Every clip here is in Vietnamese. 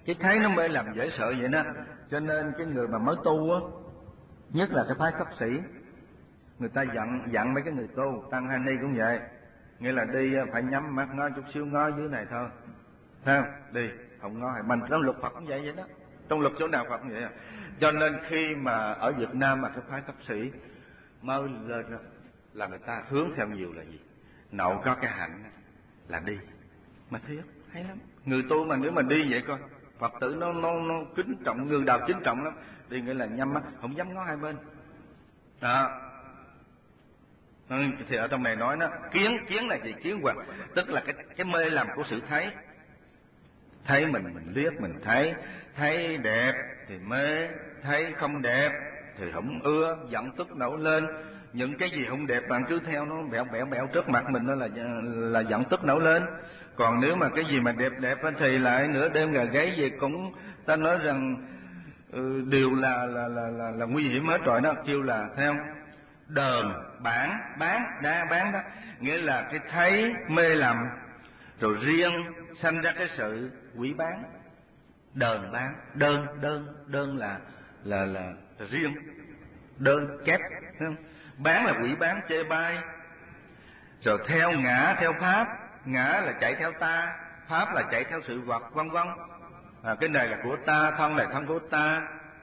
Cái thấy nó mê làm dễ sợ vậy đó. Cho nên cái người mà mới tu á, nhất là cái phái cấp sĩ, người ta dặn mấy cái người tu, tăng hay ni cũng vậy, nghĩa là đi phải nhắm mắt ngó chút xíu, ngó dưới này thôi, thấy không? Đi không ngó, mình trong luật Phật cũng vậy đó, trong luật chỗ nào Phật cũng vậy à. Cho nên khi mà ở Việt Nam mà cái phái cấp sĩ mới lên đó, là người ta hướng theo nhiều là gì? Nậu có cái hạnh là đi, mà thiệt hay lắm. Người tu mà nếu mà đi vậy coi, Phật tử nó kính trọng, người đạo kính trọng lắm. Đi nghĩa là nhắm mắt, không dám ngó hai bên. Đó. Thì ở trong này nói nó kiến là gì? Kiến hoặc tức là cái mê lầm của sự thấy. Thấy mình liếc mình thấy đẹp thì mê, thấy không đẹp thì không ưa, giận tức nổi lên. Những cái gì không đẹp bạn cứ theo nó bẹo trước mặt mình, đó là giận tức nổi lên. Còn nếu mà cái gì mà đẹp thì lại nửa đêm gà gáy gì cũng ta nói rằng đều là nguy hiểm hết rồi đó, kêu là theo đờn bán đó, nghĩa là cái thấy mê lầm rồi riêng sanh ra cái sự quỷ bán. Đờn bán, đơn là riêng, đơn kép, không? Bán là quỷ bán chê bai. Rồi theo ngã theo pháp, ngã là chạy theo ta, pháp là chạy theo sự vật, vân vân. Cái này là của ta, thân này thân của ta,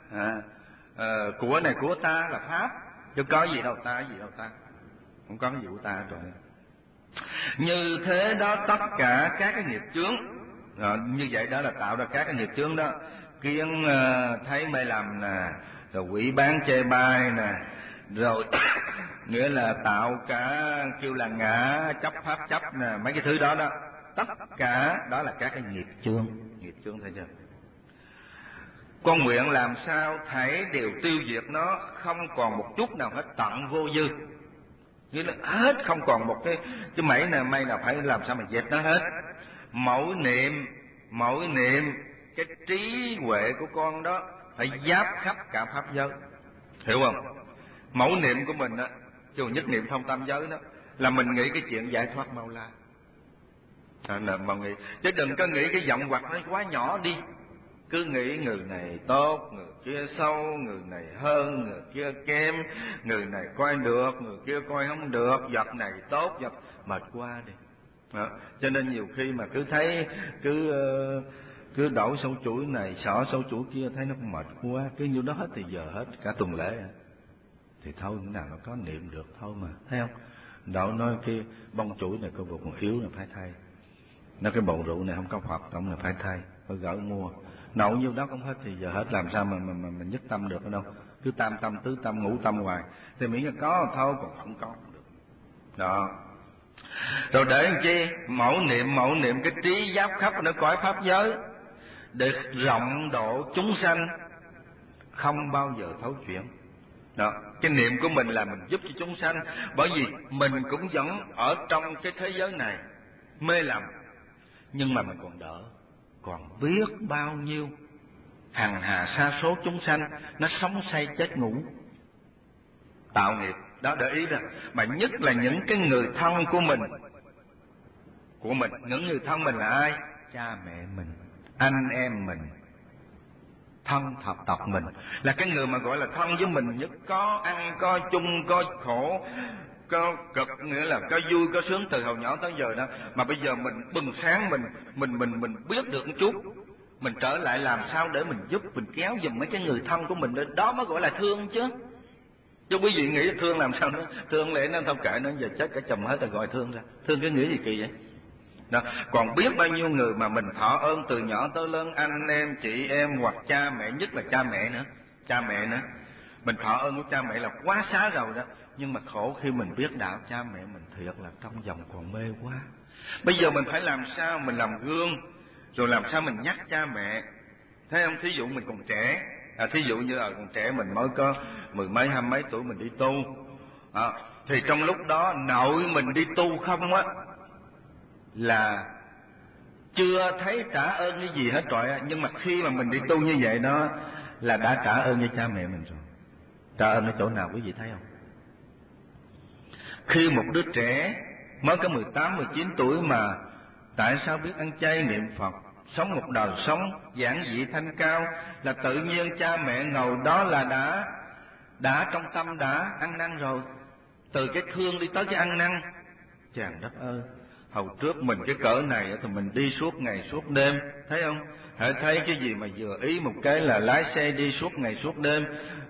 của này của ta là pháp, chứ có gì đâu ta, không có cái gì của ta hết rồi. Như thế đó tất cả các cái nghiệp chướng, như vậy đó là tạo ra các cái nghiệp chướng đó. Kiến thấy mê lầm nè, rồi quỷ bán chê bai nè, rồi nghĩa là tạo cả kêu là ngã chấp pháp chấp nè, mấy cái thứ đó đó, tất cả đó là các cái nghiệp chướng thấy chưa? Con nguyện làm sao thảy đều tiêu diệt nó, không còn một chút nào hết, tận vô dư. Nghĩa là hết, không còn một cái mảy nào may nào phải làm sao mà dẹp nó hết. Mỗi niệm cái trí huệ của con đó phải giáp khắp cả pháp giới, hiểu không? Mẫu niệm của mình á, dù nhất niệm thông tam giới đó, là mình nghĩ cái chuyện giải thoát mau la. Mà nghĩ, chứ đừng có nghĩ cái vọng hoặc nó quá nhỏ đi. Cứ nghĩ người này tốt, người kia xấu, người này hơn, người kia kém, người này coi được, người kia coi không được, vật này tốt, vật mệt quá đi. Cho nên nhiều khi mà cứ thấy cứ đổ sâu chuỗi này, xỏ sâu chuỗi kia, thấy nó mệt quá, cứ như đó hết thì giờ hết cả tuần lễ. Thì thôi, nào nó có niệm được thôi mà, thấy không? Đạo nói cái bông chuỗi này có còn yếu là phải thay, nó cái bầu rượu này không có Phật tổng là phải thay, phải gỡ mua. Nậu nhiêu đó không hết thì giờ hết, làm sao mà nhất tâm được ở đâu? Cứ tam tâm tứ tâm ngũ tâm hoài, thì miễn là có thôi, còn không có không được. Đó. Rồi để làm chi? Mẫu niệm cái trí giáp khắp nó cõi pháp giới, để rộng độ chúng sanh, không bao giờ thấu chuyển. Đó, cái niệm của mình là mình giúp cho chúng sanh, bởi vì mình cũng vẫn ở trong cái thế giới này mê lầm, nhưng mà mình còn đỡ, còn biết bao nhiêu hằng hà sa số chúng sanh nó sống say chết ngủ tạo nghiệp đó. Để ý đó, mà nhất là những cái người thân của mình, những người thân mình là ai? Cha mẹ mình, anh em mình, thân thập tộc mình, là cái người mà gọi là thân với mình nhất, có ăn có chung, có khổ có cực, nghĩa là có vui có sướng từ hồi nhỏ tới giờ đó. Mà bây giờ mình bừng sáng, mình biết được một chút, mình trở lại làm sao để mình giúp, mình kéo giùm mấy cái người thân của mình đến đó mới gọi là thương chứ. Chứ quý vị nghĩ thương làm sao nữa? Thương lẽ nó không kệ nó, giờ chết cả chùm hết rồi gọi thương ra. Thương cái nghĩa gì kỳ vậy? Đó. Còn biết bao nhiêu người mà mình thọ ơn từ nhỏ tới lớn, anh em, chị em hoặc cha mẹ, nhất là cha mẹ nữa. Mình thọ ơn của cha mẹ là quá xá rồi đó. Nhưng mà khổ khi mình biết đạo cha mẹ mình thiệt là trong vòng còn mê quá. Bây giờ mình phải làm sao mình làm gương, rồi làm sao mình nhắc cha mẹ. Thấy không? Thí dụ mình còn trẻ, thí dụ như là còn trẻ, mình mới có 10 mấy 20 mấy tuổi mình đi tu, thì trong lúc đó nội mình đi tu không á, là chưa thấy trả ơn cái gì hết rồi. Nhưng mà khi mà mình đi tu như vậy đó là đã trả ơn với cha mẹ mình rồi. Trả ơn ở chỗ nào quý vị thấy không? Khi một đứa trẻ mới có 18, 19 tuổi mà tại sao biết ăn chay niệm Phật, sống một đời sống giản dị thanh cao, là tự nhiên cha mẹ ngồi đó là đã trong tâm đã ăn năn rồi. Từ cái thương đi tới cái ăn năn. Chàng đất ơi, hồi trước mình cái cỡ này thì mình đi suốt ngày suốt đêm, thấy không? Hãy thấy cái gì mà vừa ý một cái là lái xe đi suốt ngày suốt đêm,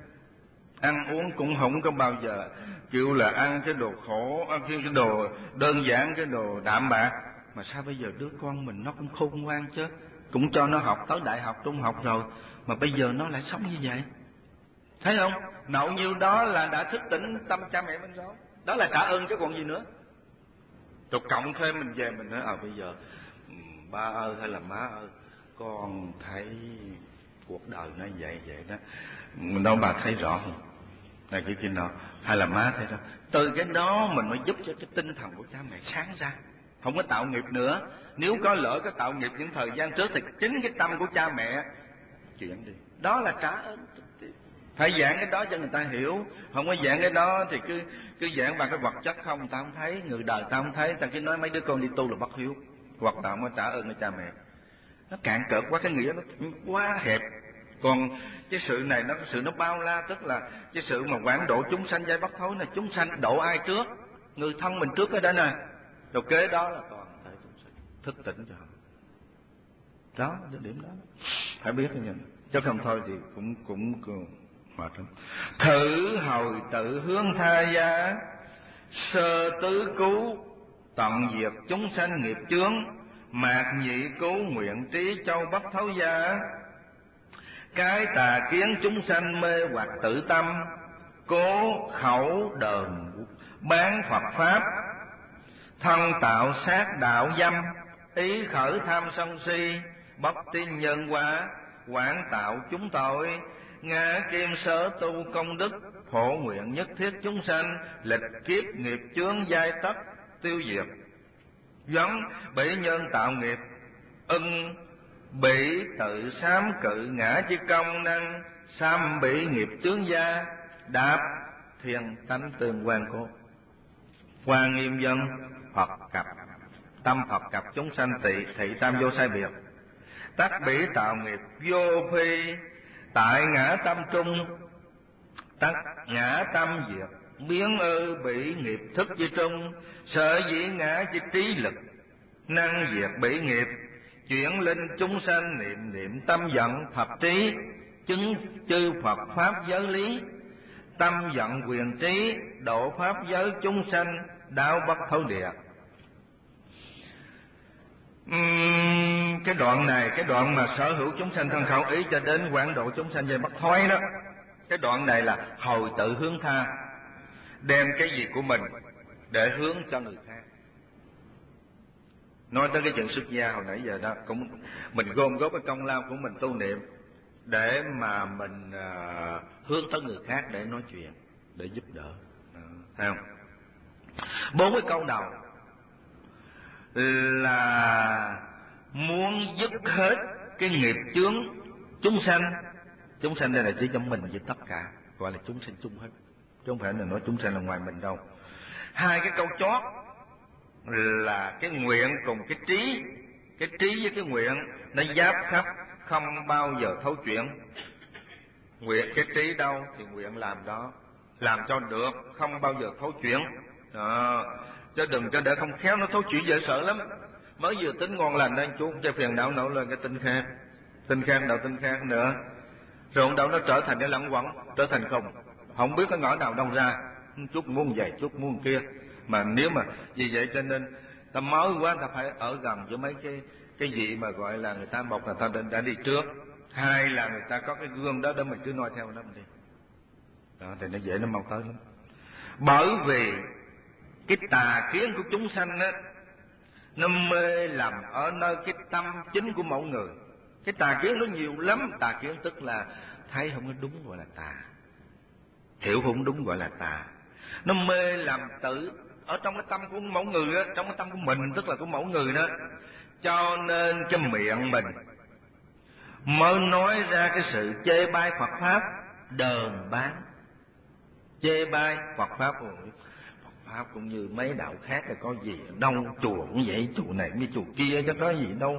ăn uống cũng không có bao giờ kêu là ăn cái đồ khổ, ăn cái đồ đơn giản, cái đồ đạm bạc. Mà sao bây giờ đứa con mình nó cũng khôn ngoan chứ, cũng cho nó học tới đại học trung học rồi, mà bây giờ nó lại sống như vậy, thấy không? Nậu nhiêu đó là đã thức tỉnh tâm cha mẹ mình rồi, đó là trả ơn chứ còn gì nữa. Rồi cộng thêm mình về mình nói bây giờ ba ơi hay là má ơi, con thấy cuộc đời nó vậy đó, đâu bà thấy rõ không? Này cái kia nào, hay là má thấy đó. Từ cái đó mình mới giúp cho cái tinh thần của cha mẹ sáng ra, không có tạo nghiệp nữa. Nếu có lỡ có tạo nghiệp những thời gian trước thì chính cái tâm của cha mẹ chuyển đi, đó là trả ơn. Phải giảng cái đó cho người ta hiểu, không có giảng cái đó thì cứ giảng bằng cái vật chất không, người ta không thấy, người đời ta không thấy, ta cứ nói mấy đứa con đi tu là bất hiếu, hoặc là không có trả ơn cho cha mẹ. Nó cạn cợt quá, cái nghĩa nó quá hẹp. Còn cái sự này nó, cái sự nó bao la, tức là cái sự mà quảng độ chúng sanh giai bất thối này, chúng sanh độ ai trước? Người thân mình trước cái đó nè, rồi kế đó là toàn thể chúng sanh thức tỉnh cho họ. Đó, cái điểm đó phải biết cái nhìn, chứ không thôi thì cũng mệt lắm. Thử hồi tự hướng tha gia, sơ tứ cứu tận diệt chúng sanh nghiệp chướng, mạt nhị cứu nguyện trí châu bất thấu gia. Cái tà kiến chúng sanh mê hoặc tự tâm, cố khẩu đờn bán Phật pháp, thân tạo sát đạo dâm, ý khởi tham sân si, bất tin nhân quả, quảng tạo chúng tội. Ngã kim sở tu công đức, phổ nguyện nhất thiết chúng sanh, lịch kiếp nghiệp chướng giai tất tiêu diệt. Vấn bỉ nhân tạo nghiệp, ưng bỉ tự sám cự ngã chi công năng, sam bỉ nghiệp chướng gia, đạp thiền tánh tường quan cố. Hoa nghiêm dân Phật cập, tâm Phật cập chúng sanh thị tam vô sai biệt. Tắc bỉ tạo nghiệp vô phi, tại ngã tâm trung, tắc ngã tâm diệt, biến ư bỉ nghiệp thức chi trung. Sở dĩ ngã chi trí lực, năng diệt bỉ nghiệp, chuyển linh chúng sanh niệm niệm tâm giận thập trí, chứng chư Phật pháp giới lý. Tâm giận quyền trí, độ pháp giới chúng sanh, đạo bất thấu địa. Cái đoạn này, cái đoạn mà sở hữu chúng sanh thân khẩu ý cho đến quảng độ chúng sanh về bất thối đó, cái đoạn này là hồi tự hướng tha, đem cái gì của mình để hướng cho người khác. Nói tới cái chuyện xuất gia hồi nãy giờ đó, cũng mình gom góp cái công lao của mình tu niệm để mà mình hướng tới người khác để nói chuyện, để giúp đỡ, thấy không? 4 cái câu đầu là muốn dứt hết cái nghiệp chướng chúng sanh. Chúng sanh đây là chỉ trong mình với tất cả, gọi là chúng sanh chung hết, chứ không phải là nói chúng sanh là ngoài mình đâu. 2 cái câu chót là cái nguyện cùng cái trí. Cái trí với cái nguyện nó giáp khắp, không bao giờ thấu chuyển. Nguyện cái trí đâu thì nguyện làm đó, làm cho được, không bao giờ thấu chuyển đó. Chứ đừng cho để không khéo nó thấu chuyển dễ sợ lắm. Mới vừa tính ngon lành đang chút cho phiền não nổi lên cái tinh khang đầu tinh khang nữa, rồi đâu nó trở thành cái lẳng quẩn, trở thành không biết cái ngõ nào đâu ra, chút muốn vậy chút muốn kia. Mà nếu mà vì vậy cho nên ta mới quá, ta phải ở gần với mấy cái gì mà gọi là người ta, một là ta đã đi trước, 2 là người ta có cái gương đó để mình cứ noi theo nó mình đi đó, thì nó dễ, nó mau tới lắm. Bởi vì cái tà kiến của chúng sanh á, nó mê lầm ở nơi cái tâm chính của mỗi người. Cái tà kiến nó nhiều lắm. Tà kiến tức là thấy không có đúng gọi là tà, hiểu không đúng gọi là tà. Nó mê lầm tự ở trong cái tâm của mỗi người á, trong cái tâm của mình, tức là của mỗi người đó. Cho nên cái miệng mình mới nói ra cái sự chê bai Phật pháp, đờn bán, chê bai Phật pháp. Phật pháp cũng như mấy đạo khác là có gì đâu, chùa cũng vậy, chùa này như chùa kia chứ có gì đâu.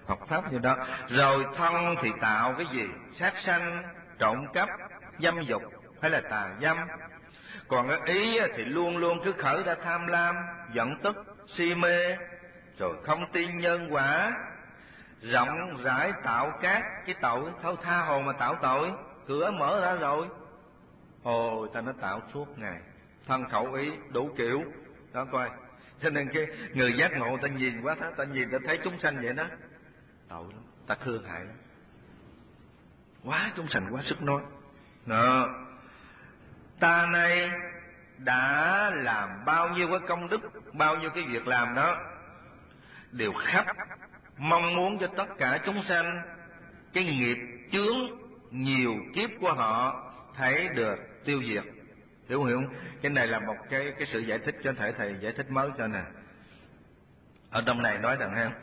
học pháp như đó. Rồi thân thì tạo cái gì? Sát sanh, trộm cắp, dâm dục hay là tà dâm. Còn cái ý thì luôn luôn cứ khởi ra tham lam, giận tức, si mê, rồi không tin nhân quả, rộng rãi tạo các cái tội. Thôi tha hồ mà tạo tội, cửa mở ra rồi. Ồ, ta nó tạo suốt ngày, thân khẩu ý đủ kiểu đó coi. Cho nên cái người giác ngộ ta nhìn quá, ta nhìn ta thấy chúng sanh vậy đó, tội lắm, ta thương hại lắm, quá chúng sanh quá sức nói. Đó, ta này đã làm bao nhiêu cái công đức, bao nhiêu cái việc làm đó, đều khắp mong muốn cho tất cả chúng sanh cái nghiệp chướng nhiều kiếp của họ thấy được tiêu diệt. Hiểu không? Cái này là một cái sự giải thích, cho thể thầy giải thích mới cho nè. Ở trong này nói rằng ha,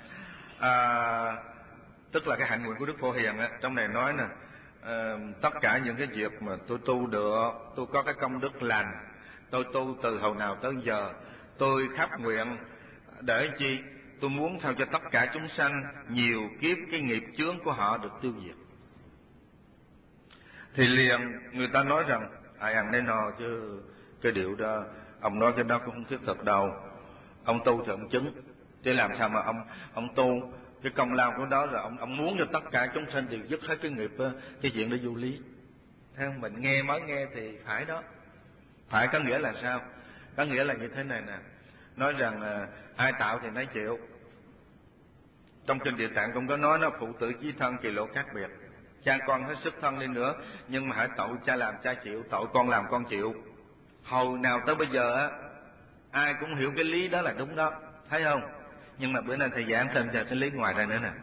tức là cái hạnh nguyện của Đức Phổ Hiền á, trong này nói nè, tất cả những cái việc mà tôi tu được, tôi có cái công đức lành, tôi tu từ hồi nào tới giờ, tôi khắp nguyện để chi? Tôi muốn sao cho tất cả chúng sanh nhiều kiếp cái nghiệp chướng của họ được tiêu diệt. Thì liền người ta nói rằng ai ăn đấy no, chứ cái điệu đó ông nói cái đó cũng không thiết thực đâu. Ông tu thì ông chứng, chứ làm sao mà ông tu cái công lao của đó, rồi ông muốn cho tất cả chúng sanh đều dứt hết cái nghiệp, cái chuyện đó vô lý. Thấy không? Mình nghe mới nghe thì phải đó. Phải có nghĩa là sao? Có nghĩa là như thế này nè, nói rằng ai tạo thì nấy chịu. Trong kinh Địa Tạng cũng có nói nó phụ tử chí thân kỳ lộ khác biệt. Cha con hết sức thân đi nữa, nhưng mà hãy tội cha làm cha chịu, tội con làm con chịu. Hồi nào tới bây giờ á, ai cũng hiểu cái lý đó là đúng đó, thấy không? Nhưng mà bữa nay thầy giảng thêm cho cái lý ngoài ra nữa nè.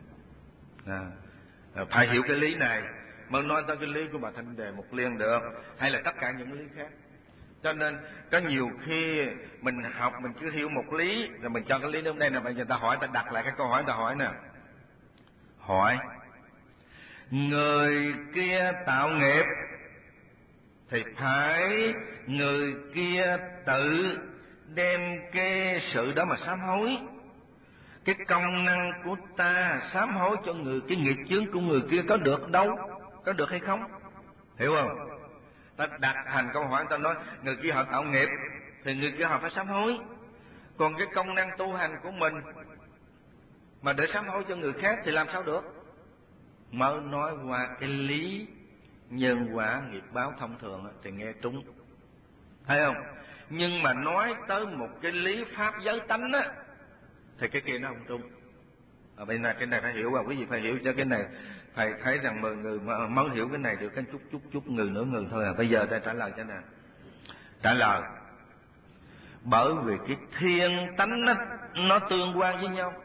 Phải hiểu cái lý này mới nói tới cái lý của bà Thanh Đề Mục Liên được, hay là tất cả những lý khác. Cho nên có nhiều khi mình học mình cứ hiểu một lý rồi mình cho cái lý trong đây là bây giờ ta hỏi, ta đặt lại cái câu hỏi ta hỏi nè. Hỏi người kia tạo nghiệp thì phải người kia tự đem cái sự đó mà sám hối. Cái công năng của ta sám hối cho người, cái nghiệp chướng của người kia có được đâu, có được hay không? Hiểu không? Ta đặt thành câu hỏi, ta nói người kia họ tạo nghiệp thì người kia họ phải sám hối. Còn cái công năng tu hành của mình mà để sám hối cho người khác thì làm sao được? Mới nói qua cái lý nhân quả nghiệp báo thông thường thì nghe trúng, thấy không? Nhưng mà nói tới một cái lý pháp giới tánh á thì cái kia nó không trúng. Bên này cái này phải hiểu, và quý vị phải hiểu cho cái này. Thầy thấy rằng 10 người mà mới hiểu cái này được cái chút người nửa người thôi à. Bây giờ ta trả lời cho nè. Trả lời bởi vì cái thiên tánh nó tương quan với nhau.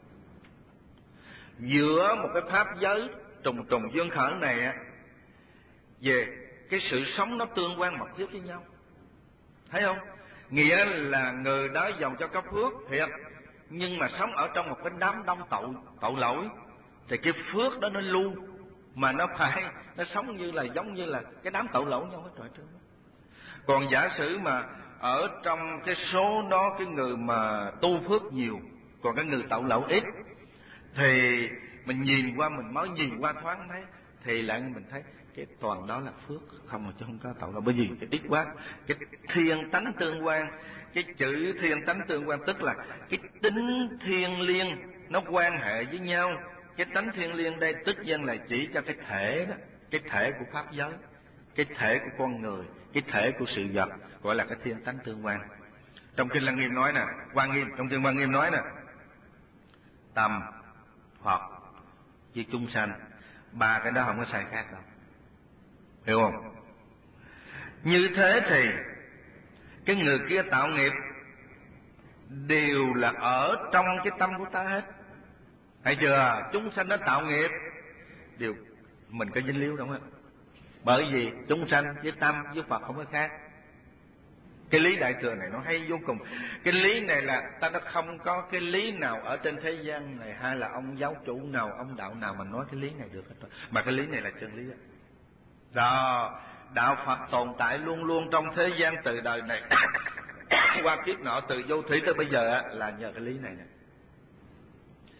Giữa một cái pháp giới trùng trùng dương khởi này á, về cái sự sống nó tương quan mật thiết với nhau, thấy không? Nghĩa là người đó giàu cho có phước thiệt, nhưng mà sống ở trong một cái đám đông tội lỗi thì cái phước đó nó lưu, mà nó phải nó sống như là giống như là cái đám tội lỗi nhau hết trời trơn. Còn giả sử mà ở trong cái số đó cái người mà tu phước nhiều, còn cái người tội lỗi ít, thì mình nhìn qua, mình mới nhìn qua thoáng thấy, thì lại mình thấy cái toàn đó là phước không, mà chứ không có tội lỗi. Bởi vì cái ít quá, cái thiên tánh tương quan. Cái chữ thiên tánh tương quan tức là cái tính thiên liêng nó quan hệ với nhau. Cái tánh thiên liêng đây tức dân là chỉ cho cái thể đó, cái thể của pháp giới, cái thể của con người, cái thể của sự vật, gọi là cái thiên tánh tương quan. Trong kinh Lăng Nghiêm nói nè, Quan Nghiêm, trong kinh Quan Nghiêm nói nè, tâm, Phật với chúng sanh, ba cái đó không có sai khác đâu, hiểu không? Như thế thì cái người kia tạo nghiệp đều là ở trong cái tâm của ta hết, thấy chưa? Chúng sanh nó tạo nghiệp đều mình có dính líu đúng không? Bởi vì chúng sanh với tâm với Phật không có khác. Cái lý đại thừa này nó hay vô cùng. Cái lý này là ta đã không có cái lý nào ở trên thế gian này, hay là ông giáo chủ nào, ông đạo nào mà nói cái lý này được hết rồi. Mà cái lý này là chân lý đó. Đạo Phật tồn tại luôn luôn trong thế gian từ đời này qua kiếp nọ, từ vô thủy tới bây giờ là nhờ cái lý này nè.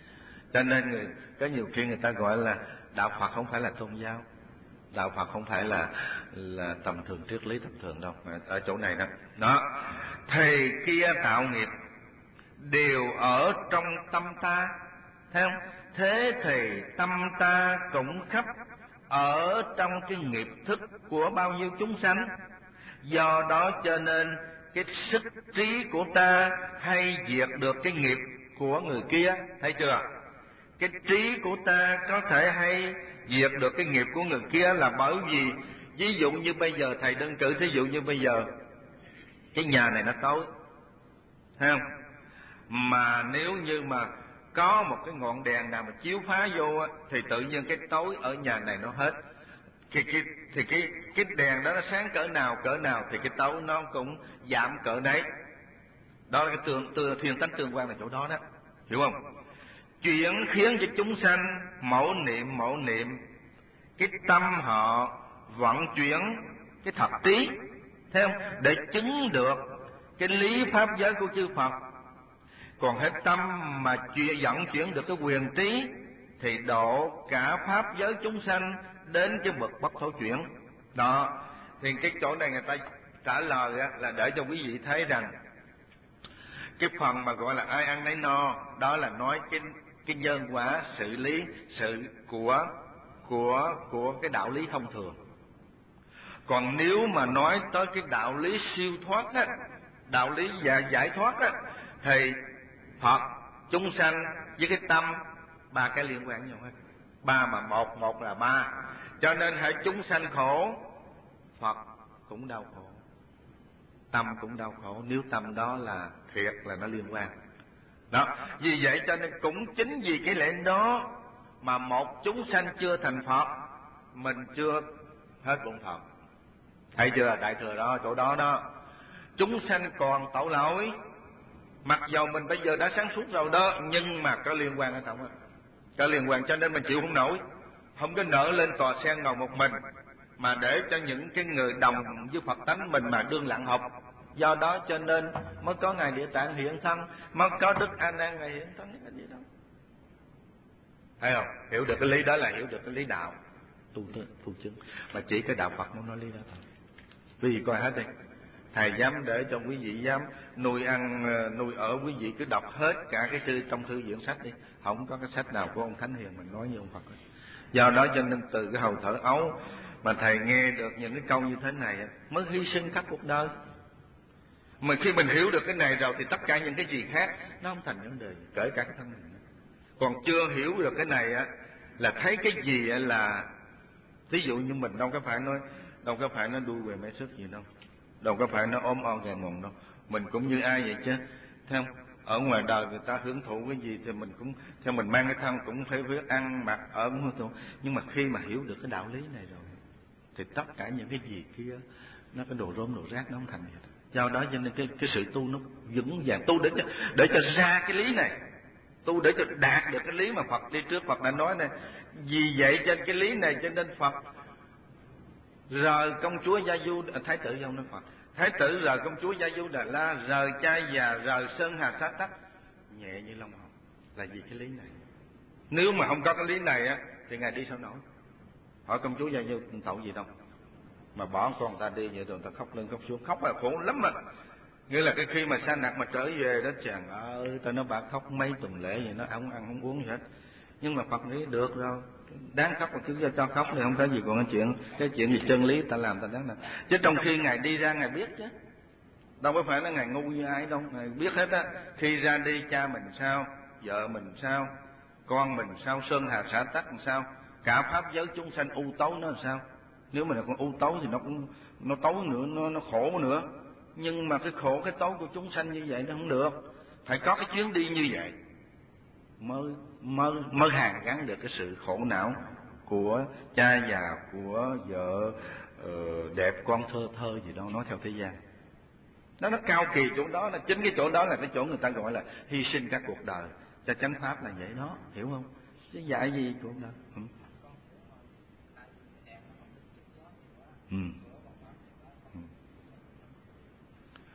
Cho nên có nhiều khi người ta gọi là đạo Phật không phải là tôn giáo, đạo Phật không phải là tầm thường, triết lý tầm thường đâu. Ở chỗ này đó, đó, thầy kia tạo nghiệp đều ở trong tâm ta, thấy không? Thế thì tâm ta cũng khắp ở trong cái nghiệp thức của bao nhiêu chúng sanh. Do đó cho nên cái sức trí của ta hay diệt được cái nghiệp của người kia, thấy chưa? Cái trí của ta có thể hay diệt được cái nghiệp của người kia là bởi vì, ví dụ như bây giờ thầy đơn cử, thí dụ như bây giờ cái nhà này nó tối, thấy không? Mà nếu như mà có một cái ngọn đèn nào mà chiếu phá vô á, thì tự nhiên cái tối ở nhà này nó hết. Thì cái đèn đó nó sáng cỡ nào thì cái tối nó cũng giảm cỡ đấy. Đó là cái thuyền tánh tương quan là chỗ đó đó, hiểu không? Chuyện khiến cho chúng sanh mẫu niệm cái tâm họ vận chuyển cái thập trí, thấy không? Để chứng được cái lý pháp giới của chư Phật. Còn hết tâm mà vận chuyển được cái quyền trí thì độ cả pháp giới chúng sanh đến cái bậc bất thối chuyển. Đó, thì cái chỗ này người ta trả lời là để cho quý vị thấy rằng cái phần mà gọi là ai ăn nấy no, đó là nói cái nhân quả xử lý sự của cái đạo lý thông thường. Còn nếu mà nói tới cái đạo lý siêu thoát á, đạo lý giải thoát á, thì Phật, chúng sanh với cái tâm ba cái liên quan nhau hết. Ba mà một là ba. Cho nên hãy chúng sanh khổ, Phật cũng đau khổ, tâm cũng đau khổ, nếu tâm đó là thiệt là nó liên quan. Đó, vì vậy cho nên cũng chính vì cái lẽ đó mà một chúng sanh chưa thành Phật, mình chưa hết bổn phận. Thấy chưa? Đại thừa đó, chỗ đó đó. Chúng sanh còn tội lỗi, mặc dầu mình bây giờ đã sáng suốt rồi đó, nhưng mà có liên quan ở trong đó, có liên quan. Cho nên mình chịu không nổi, không có nỡ lên tòa sen ngồi một mình, mà để cho những cái người đồng với Phật tánh mình mà đương lặng học. Do đó cho nên mới có Ngài Địa Tạng hiện thân, mới có Đức A Nan Ngài hiện thân, cái gì đâu. Thấy không? Hiểu được cái lý đó là hiểu được cái lý đạo tu chứng, mà chỉ cái đạo Phật nó nói lý đó thôi. Quý vị coi hết đi, thầy dám để cho quý vị dám nuôi ăn nuôi ở, quý vị cứ đọc hết cả cái trong thư viện sách đi, không có cái sách nào của ông Thánh Hiền mình nói như ông Phật ấy. Do đó cho nên từ cái hồi thở ấu mà thầy nghe được những cái câu như thế này mới hy sinh khắp cuộc đời. Mà khi mình hiểu được cái này rồi thì tất cả những cái gì khác nó không thành vấn đề, kể cả cái thân mình. Còn chưa hiểu được cái này á, là thấy cái gì là, ví dụ như mình đâu có phải nó đuôi về mấy sức gì đâu, đâu có phải nó ốm on gà ngùng đâu. Mình cũng như ai vậy chứ, thấy không? Ở ngoài đời người ta hưởng thụ cái gì thì mình cũng theo mình mang cái thân cũng phải biết ăn mặc ở cũng hưởng thụ. Nhưng mà khi mà hiểu được cái đạo lý này rồi thì tất cả những cái gì kia nó cái đồ rôm đồ rác nó không thành gì. Do đó cho nên cái sự tu nó vững vàng, tu để cho ra cái lý này, tu để cho đạt được cái lý mà Phật đi trước Phật đã nói này. Vì vậy trên cái lý này cho nên Phật rời công chúa Gia Du, Thái tử không nói Phật, Thái tử rời công chúa Gia Du Đà La, rời cha già, rời sơn hà sa tắc nhẹ như lông hồng, là vì cái lý này. Nếu mà không có cái lý này á thì Ngài đi sao nổi. Hỏi công chúa Gia Du tội gì đâu mà bỏ con ta đi vậy rồi ta khóc lên khóc xuống, khóc là khổ lắm mà. Nghĩa là cái khi mà sa nặc mà trở về đó, chàng ơi, ta nói bà khóc mấy tuần lễ vậy, nó không ăn không uống gì hết. Nhưng mà Phật nghĩ được rồi, đáng khóc mà cứ cho khóc thì không có gì. Còn cái chuyện gì chân lý ta làm ta đáng làm. Chứ trong khi Ngài đi ra Ngài biết chứ, đâu có phải là Ngài ngu như ai đâu, Ngài biết hết á. Khi ra đi cha mình sao, vợ mình sao, con mình sao, sơn hà xã tắc làm sao, cả pháp giới chúng sanh u tối nó làm sao. Nếu mà là con u tối thì nó tối nữa, nó khổ nữa. Nhưng mà cái khổ cái tối của chúng sanh như vậy nó không được, phải có cái chuyến đi như vậy mới hàn gắn được cái sự khổ não của cha già, của vợ đẹp, con thơ gì đó, nói theo thế gian. Nó cao kỳ chỗ đó, là chính cái chỗ đó là cái chỗ người ta gọi là hy sinh cả cuộc đời cho chánh pháp là vậy đó, hiểu không? Chứ dạy gì cuộc đời.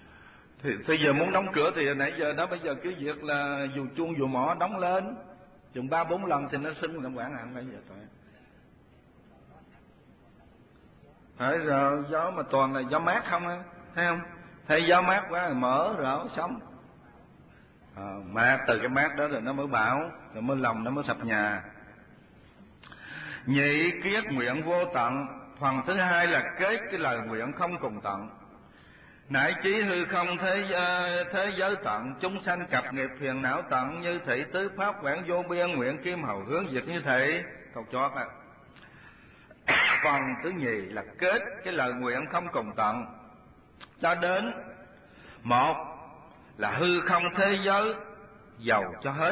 Thì bây giờ muốn đóng cửa thì nãy giờ đó, bây giờ cứ việc là dù chuông dù mỏ đóng lên, chừng 3-4 lần thì nó sưng làm quản hạnh bây giờ thôi. Phải rồi, gió mà toàn là gió mát không á, thấy không? Thấy gió mát quá rồi mở rồi sống. Mát, từ cái mát đó rồi nó mới bão, rồi mới lòng nó mới sập nhà. Nhị kiết nguyện vô tận. Phần thứ hai là kết cái lời nguyện không cùng tận. Nại chí hư không thế giới tận, chúng sanh cập nghiệp phiền não tận, như thị tứ pháp quảng vô biên, nguyện kim hầu hướng diệt như thị. Câu chót á. Phần thứ nhì là kết cái lời nguyện không cùng tận, cho đến một là hư không thế giới giàu cho hết,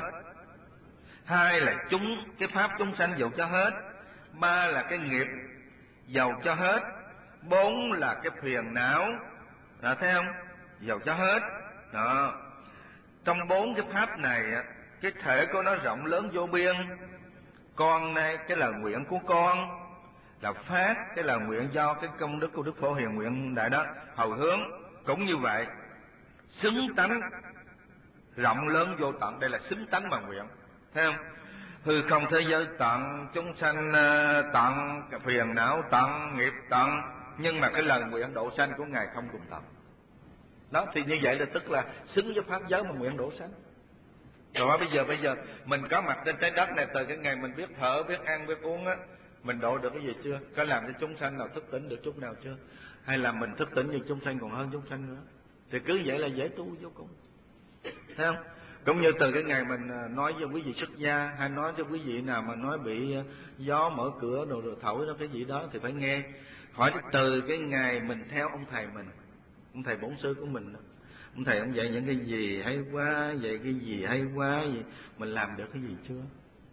hai là cái pháp chúng sanh giàu cho hết, ba là cái nghiệp giàu cho hết, bốn là cái phiền não, thấy không, giàu cho hết. Đó. Trong bốn cái pháp này, cái thể của nó rộng lớn vô biên. Con này, cái lời nguyện của con là phát cái lời nguyện do cái công đức của Đức Phổ Hiền nguyện đại đó, hầu hướng cũng như vậy, xứng tánh rộng lớn vô tận. Đây là xứng tánh mà nguyện, thấy không? Hư không thế giới tận, chúng sanh tận, phiền não tận, nghiệp tận, nhưng mà cái lời nguyện độ sanh của Ngài không cùng tận. Đó, thì như vậy là tức là xứng với pháp giới mà nguyện độ sanh. Rồi bây giờ mình có mặt trên trái đất này, từ cái ngày mình biết thở, biết ăn, biết uống á, mình độ được cái gì chưa? Có làm cho chúng sanh nào thức tỉnh được chút nào chưa? Hay là mình thức tỉnh như chúng sanh còn hơn chúng sanh nữa? Thì cứ vậy là dễ tu vô cùng, thấy không? Cũng như từ cái ngày mình nói với quý vị xuất gia, hay nói cho quý vị nào mà nói bị gió mở cửa đồ thổi đó cái gì đó thì phải nghe. Hỏi từ cái ngày mình theo ông thầy mình, ông thầy bổn sư của mình, ông thầy ông dạy những cái gì hay quá, dạy cái gì hay quá, gì mình làm được cái gì chưa?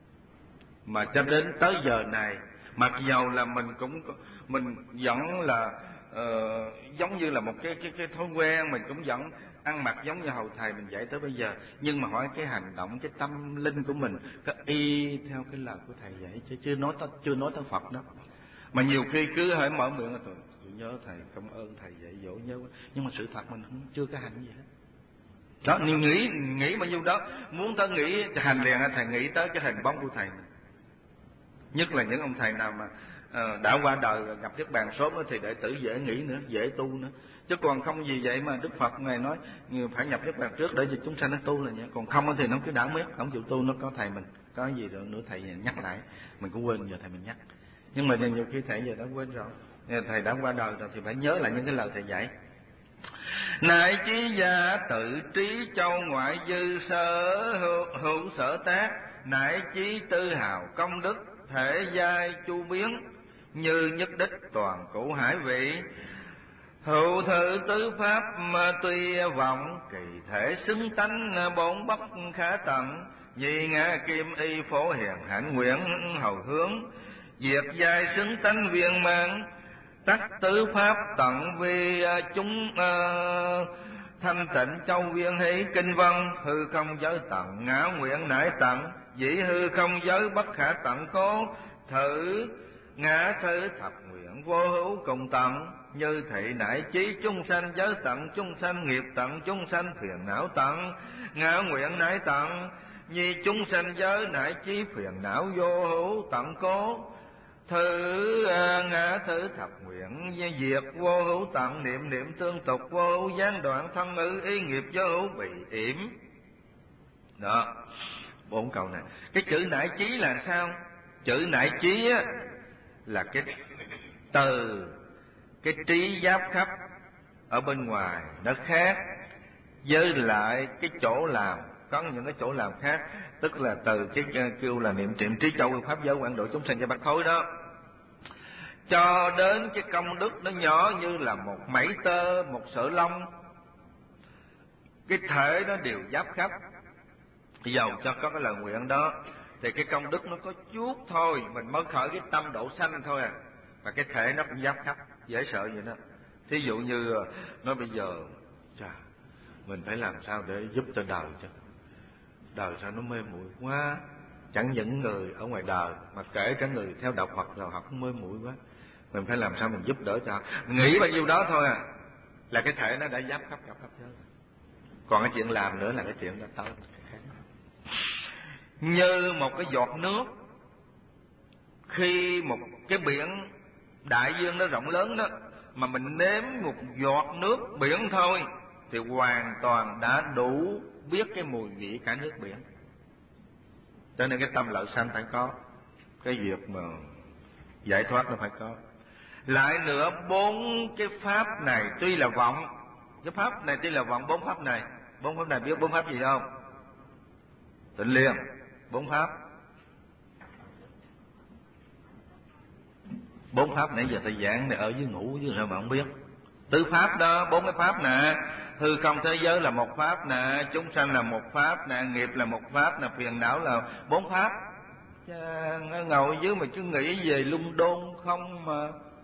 Mà cho đến tới giờ này, mặc dầu là mình vẫn là giống như là một cái thói quen, mình cũng vẫn ăn mặc giống như hầu thầy mình dạy tới bây giờ, nhưng mà hỏi cái hành động, cái tâm linh của mình có y theo cái lời của thầy dạy chứ chưa nói tới Phật đó. Mà nhiều khi cứ hỏi mở miệng là tôi nhớ thầy, cảm ơn thầy dạy dỗ nhớ quá, nhưng mà sự thật mình không chưa có hành gì hết. Đó, nghĩ bao nhiêu đó, muốn tới nghĩ hành liền thầy nghĩ tới cái hình bóng của thầy mình. Nhất là những ông thầy nào mà đã qua đời gặp Niết Bàn sớm thì đệ tử dễ nghĩ nữa, dễ tu nữa. Chứ còn không gì vậy mà Đức Phật Ngài nói phải nhập Niết Bàn trước để cho chúng sanh nó tu là vậy. Còn không thì nó cứ đảo miết, không chịu tu. Nó có thầy mình, có gì rồi nữa thầy nhắc lại, mình cũng quên, giờ thầy mình nhắc. Nhưng mà nhiều khi thầy giờ đã quên rồi, thầy đã qua đời rồi thì phải nhớ lại những cái lời thầy dạy. Nại chí gia tự trí châu ngoại dư sở hữu sở tác, nại chí tư hào công đức thể giai chu biến, như nhất đích toàn cụ hải vị. Hữu thử tứ pháp tuy vọng, kỳ thể xứng tánh bốn bất khả tận. Nhi ngã kim y phổ hiền hạnh nguyện hầu hướng, diệt giai xứng tánh viên mãn. Tắc tứ pháp tận vi chúng thanh tịnh châu viên hỷ kinh văn. Hư không giới tận ngã nguyện nải tận, dĩ hư không giới bất khả tận cố. Thử ngã thứ thập nguyện vô hữu cùng tận, như thị nại chí chúng sanh giới tận, chúng sanh nghiệp tận, chúng sanh phiền não tận. Ngã nguyện nải tận, nhi chúng sanh giới nại chí phiền não vô hữu tận cố. Thử ngã thứ thập nguyện diệt vô hữu tận, niệm niệm tương tục vô hữu gián đoạn, thân ngữ ý nghiệp vô hữu bị yểm. Đó, 4 câu này. Cái chữ nại chí là sao? Chữ nại chí á là cái từ cái trí giáp khắp ở bên ngoài nó khác với lại cái chỗ làm, có những cái chỗ làm khác, tức là từ cái kêu là niệm trịnh trí châu pháp giới quảng độ chúng sanh cho bát thối đó, cho đến cái công đức nó nhỏ như là một mảy tơ, một sợi lông, cái thể nó đều giáp khắp. Dầu cho có cái lời nguyện đó thì cái công đức nó có chút thôi, mình mới khởi cái tâm độ sanh thôi à, và cái thể nó cũng giáp khắp, dễ sợ vậy đó. Thí dụ như nói bây giờ mình phải làm sao để giúp cho đời chứ, đời sao nó mê muội quá, chẳng những người ở ngoài đời mà kể cả người theo đạo Phật rồi họ cũng mê muội quá, mình phải làm sao mình giúp đỡ cho họ. Nghĩ bao nhiêu đó thôi à là cái thể nó đã giáp khắp giới. Còn cái chuyện làm nữa là cái chuyện đó tới. như một cái giọt nước. Khi một cái biển đại dương nó rộng lớn đó, mà mình nếm một giọt nước biển thôi thì hoàn toàn đã đủ biết cái mùi vị cả nước biển. Cho nên cái tâm lợi sanh phải có, cái việc mà giải thoát nó phải có. Lại nữa, 4 cái pháp này tuy là vọng, cái pháp này tuy là vọng, 4 pháp này biết 4 pháp gì không? Tịnh liền 4 pháp. 4 pháp nãy giờ thầy giảng này ở dưới ngủ chứ sao mà không biết. Tứ pháp đó, 4 cái pháp nè. Hư không thế giới là một pháp nè, chúng sanh là một pháp nè, nghiệp là một pháp nè, phiền não là 4 pháp. Chà, ngồi dưới mà cứ nghĩ về lung đôn không mà.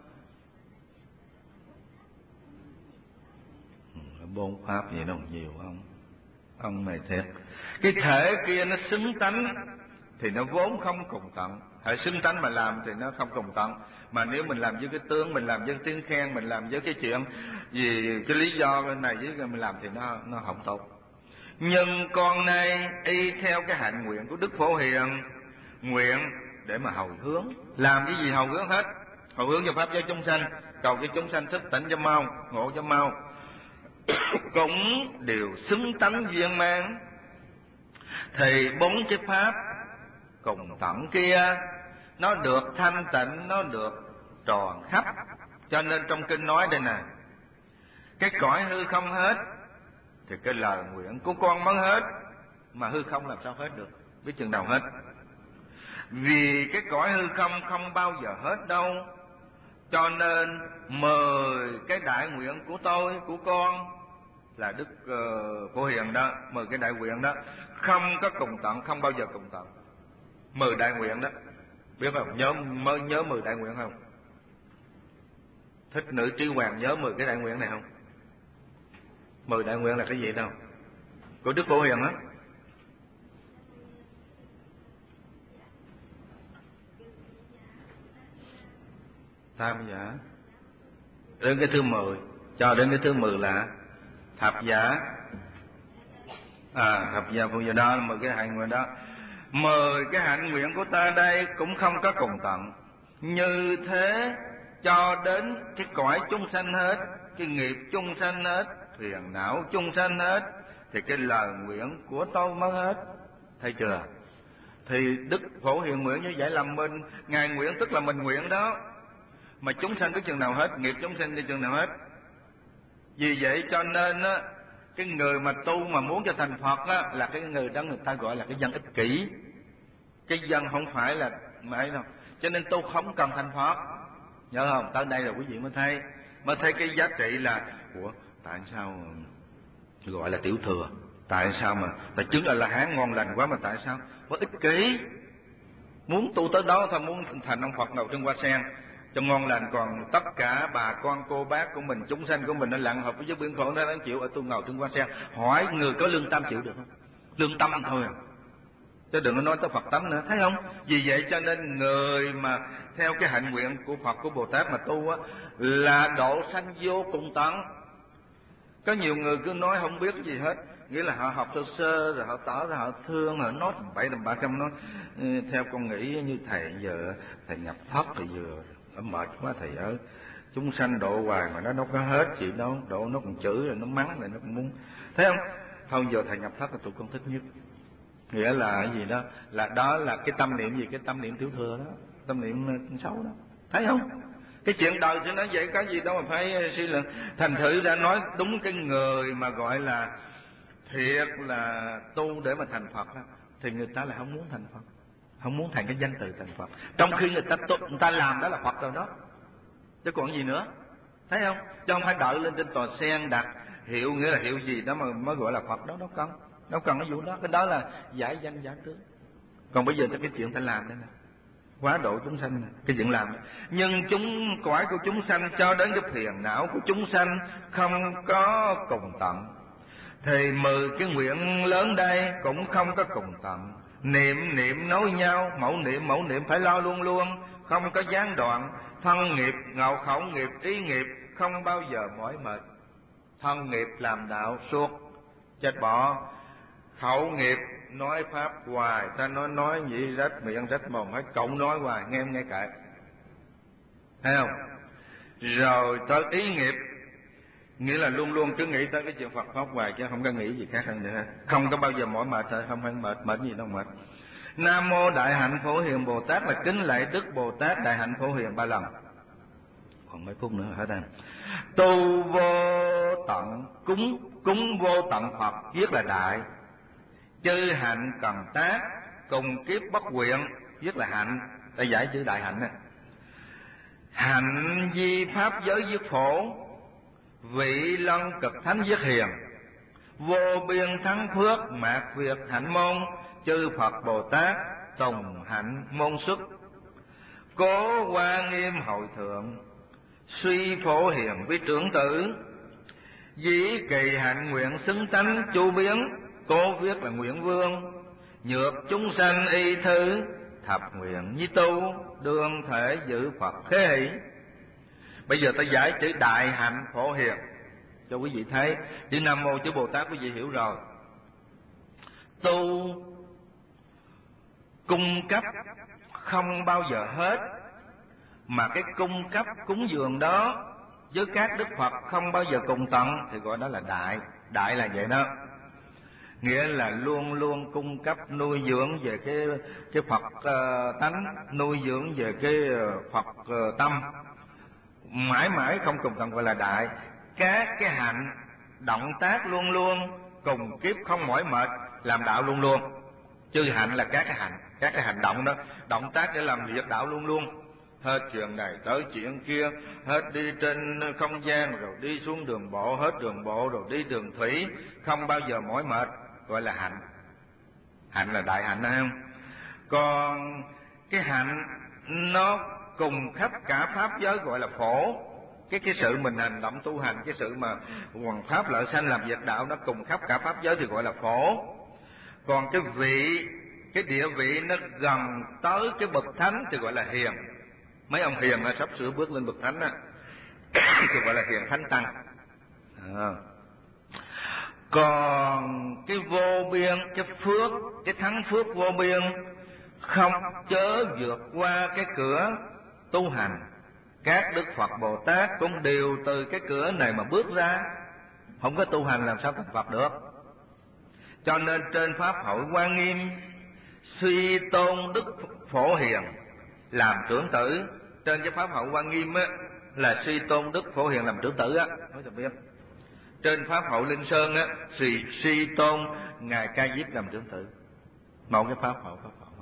4 pháp vậy đâu nhiều không? Ông này thiệt. Cái thể kia nó xứng tánh thì nó vốn không cùng tận. Hệ xứng tánh mà làm thì nó không cùng tận. Mà nếu mình làm với cái tướng, mình làm với tiếng khen, mình làm với cái chuyện vì cái lý do bên này với mình làm thì nó không tốt. Nhưng con nay y theo cái hạnh nguyện của Đức Phổ Hiền, nguyện để mà hồi hướng. Làm cái gì hồi hướng hết. Hồi hướng cho pháp giới chúng sanh, cầu cái chúng sanh thức tỉnh cho mau, ngộ cho mau. Cũng đều xứng tánh viên mãn. Thì 4 cái pháp cùng tận kia nó được thanh tịnh, nó được tròn khắp. Cho nên trong kinh nói đây nè, cái cõi hư không hết thì cái lời nguyện của con mới hết. Mà hư không làm sao hết được, biết chừng nào hết. Vì cái cõi hư không không bao giờ hết đâu. Cho nên 10 cái đại nguyện của tôi, của con là Đức Phổ Hiền đó, 10 cái đại nguyện đó không có cùng tận, không bao giờ cùng tận. 10 đại nguyện đó, biết không? Nhớ 10 đại nguyện không? Thích Nữ Trí Hoàng nhớ 10 cái đại nguyện này không? 10 đại nguyện là cái gì đâu? Của Đức Phổ Hiền đó. Tam giả đến cái thứ 10, cho đến cái thứ 10 là thập giả. Thập giả phụ giờ đó là 10 cái hạnh nguyện đó. 10 cái hạnh nguyện của ta đây cũng không có cùng tận. Như thế cho đến cái cõi chúng sanh hết, cái nghiệp chúng sanh hết, phiền não chúng sanh hết, thì cái lời nguyện của tôi mới hết. Thấy chưa? Thì Đức Phổ Hiền nguyện như vậy là mình, Ngài nguyện tức là mình nguyện đó. Mà chúng sanh tới chừng nào hết, nghiệp chúng sanh tới chừng nào hết. Vì vậy cho nên á, cái người mà tu mà muốn cho thành Phật á, là cái người đó người ta gọi là cái dân ích kỷ. Cái dân không phải là mấy đâu. Cho nên tu không cần thành Phật. Nhớ không? Tới đây là quý vị mới thấy cái giá trị là tại sao gọi là tiểu thừa? Tại sao mà tại chứng là hán ngon lành quá mà tại sao? Có ích kỷ. Muốn tu tới đó thôi, muốn thành ông Phật ngồi trên hoa sen cho ngon lành, còn tất cả bà con cô bác của mình, chúng sanh của mình nó lặng hợp với biển khổ nó đáng chịu, ở tôi ngồi trên hoa sen. Hỏi người có lương tâm chịu được không? Lương tâm thôi à, chứ đừng có nói tới Phật tánh nữa, thấy không? Vì vậy cho nên người mà theo cái hạnh nguyện của Phật, của Bồ Tát mà tu á, là độ sanh vô cùng tận. Có nhiều người cứ nói không biết gì hết, nghĩa là họ học sơ sơ rồi họ tỏ ra họ thương, họ nói bậy tầm bạ, không nói theo con nghĩ như thầy giờ thầy nhập thất thì vừa mệt quá thầy ơi, chúng sanh độ hoài mà nó đâu có hết chuyện đâu, độ nó còn chửi rồi nó mắng rồi nó còn muốn, thấy không? Thôi giờ thầy nhập thất là tụi con thích nhất. Nghĩa là cái gì đó, là đó là cái tâm niệm gì? Cái tâm niệm tiểu thừa đó, tâm niệm xấu đó, thấy không? Cái chuyện đời thì nói vậy, có gì đâu mà phải suy luận. Thành thử ra nói đúng, cái người mà gọi là thiệt là tu để mà thành Phật đó, thì người ta là không muốn thành Phật, không muốn thành cái danh từ thành Phật, trong khi người ta làm đó là Phật rồi đó, chứ còn gì nữa, thấy không? Chứ không phải đợi lên trên tòa sen đặt hiệu, nghĩa là hiệu gì đó mà mới gọi là Phật đó, đâu cần cái vụ đó. Cái đó là giải danh giả tướng. Còn bây giờ cái chuyện ta làm đây nè, quá độ chúng sanh này, cái chuyện làm này. Nhưng cõi của chúng sanh cho đến cái phiền não của chúng sanh không có cùng tận, thì 10 cái nguyện lớn đây cũng không có cùng tận. Niệm nối nhau, mẫu niệm phải lo luôn luôn, không có gián đoạn. Thân nghiệp, ngộ khẩu nghiệp, ý nghiệp không bao giờ mỏi mệt. Thân nghiệp làm đạo suốt chết bỏ, khẩu nghiệp nói pháp hoài, ta nói gì rách miệng rách mồm hết, cậu nói hoài nghe không nghe kệ, thấy không? Rồi tới ý nghiệp, nghĩa là luôn luôn cứ nghĩ tới cái chuyện Phật pháp hoài chứ không có nghĩ gì khác hơn nữa, không có bao giờ mỏi mệt thôi, không phải mệt gì đâu mệt. Nam mô Đại Hạnh Phổ Hiền Bồ Tát là kính lạy Đức Bồ Tát Đại Hạnh Phổ Hiền 3 lần. Còn mấy phút nữa hết đây. Tu vô tận, cúng vô tận Phật viết là đại. Chư hạnh cần tác, cùng kiếp bất quyện viết là hạnh. Ta giải chữ đại hạnh này. Hạnh di pháp giới viết phổ, vị lân cực thánh viết hiền. Vô biên thắng phước mạt việc hạnh môn, chư Phật Bồ Tát tùng hạnh môn xuất. Cố Hoa Nghiêm hội thượng, suy Phổ Hiền với trưởng tử. Dĩ kỳ hạnh nguyện xứng tánh chu biến, cố viết là nguyện vương. Nhược chúng sanh y thứ, thập nguyện như tu, đương thể giữ Phật thế hỷ. Bây giờ ta giải chữ Đại Hạnh Phổ Hiền cho quý vị thấy. Chữ Nam Mô chữ Bồ Tát quý vị hiểu rồi. Tu cung cấp không bao giờ hết, mà cái cung cấp cúng dường đó với các Đức Phật không bao giờ cùng tận thì gọi đó là đại. Đại là vậy đó, nghĩa là luôn luôn cung cấp nuôi dưỡng về cái Phật tánh, nuôi dưỡng về cái Phật tâm, mãi mãi không cùng tận gọi là đại. Các cái hạnh động tác luôn luôn cùng kiếp không mỏi mệt, làm đạo luôn luôn. Chư hạnh là các cái hành động đó, động tác để làm việc đạo luôn luôn. Hết chuyện này tới chuyện kia, hết đi trên không gian rồi đi xuống đường bộ, hết đường bộ rồi đi đường thủy, không bao giờ mỏi mệt, gọi là hạnh. Hạnh là đại hạnh, thấy không? Còn cái hạnh nó cùng khắp cả pháp giới gọi là phổ. Cái sự mình hành động tu hành, cái sự mà hoằng pháp lợi sanh làm việc đạo nó cùng khắp cả pháp giới thì gọi là phổ. Còn cái địa vị nó gần tới cái bậc thánh thì gọi là hiền. Mấy ông hiền là sắp sửa bước lên bậc thánh á thì gọi là hiền thánh tăng. Còn cái vô biên, cái phước, cái thắng phước vô biên không chớ vượt qua cái cửa tu hành. Các Đức Phật Bồ Tát cũng đều từ cái cửa này mà bước ra, không có tu hành làm sao thành Phật được. Cho nên trên pháp hội Hoa Nghiêm suy tôn Đức Phổ Hiền làm trưởng tử. Trên cái pháp hội Hoa Nghiêm á là suy tôn Đức Phổ Hiền làm trưởng tử á, nói cho biết. Trên pháp hội Linh Sơn á suy tôn ngài Ca Diếp làm trưởng tử. Một cái pháp hội.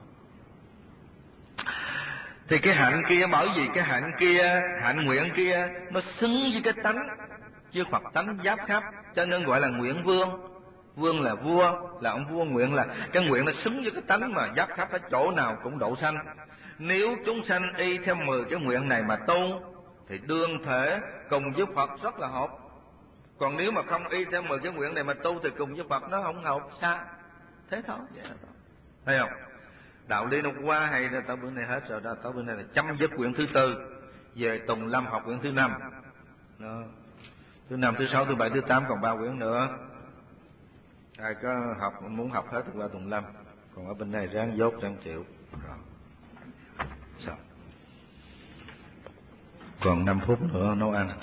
Thì cái hạnh kia, bởi vì cái hạnh kia, hạnh nguyện kia nó xứng với cái tánh, với Phật tánh giáp khắp, cho nên gọi là nguyện vương. Vương là vua, là ông vua. Nguyện là cái nguyện nó xứng với cái tánh mà giáp khắp ở chỗ nào cũng độ sanh. Nếu chúng sanh y theo 10 cái nguyện này mà tu thì đương thể cùng với Phật rất là hợp. Còn nếu mà không y theo 10 cái nguyện này mà tu thì cùng với Phật nó không hợp, xa. Thế thôi, vậy là thôi. Thấy không? Đạo lý nó quá hay đó. Tới bữa nay hết rồi đó. Tới bữa nay là chấm dứt quyển thứ 4, về Tùng Lâm học quyển thứ 5 đó. Thứ 5, thứ 6, thứ 7, thứ 8 còn 3 quyển nữa. Ai có học muốn học hết thì qua Tùng Lâm. Còn ở bên này ráng dốt ráng chịu rồi. Sao? Còn 5 phút nữa nấu ăn.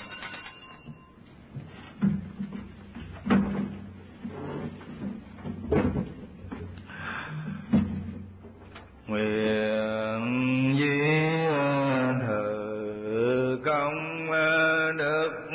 Nguyện di thử công đức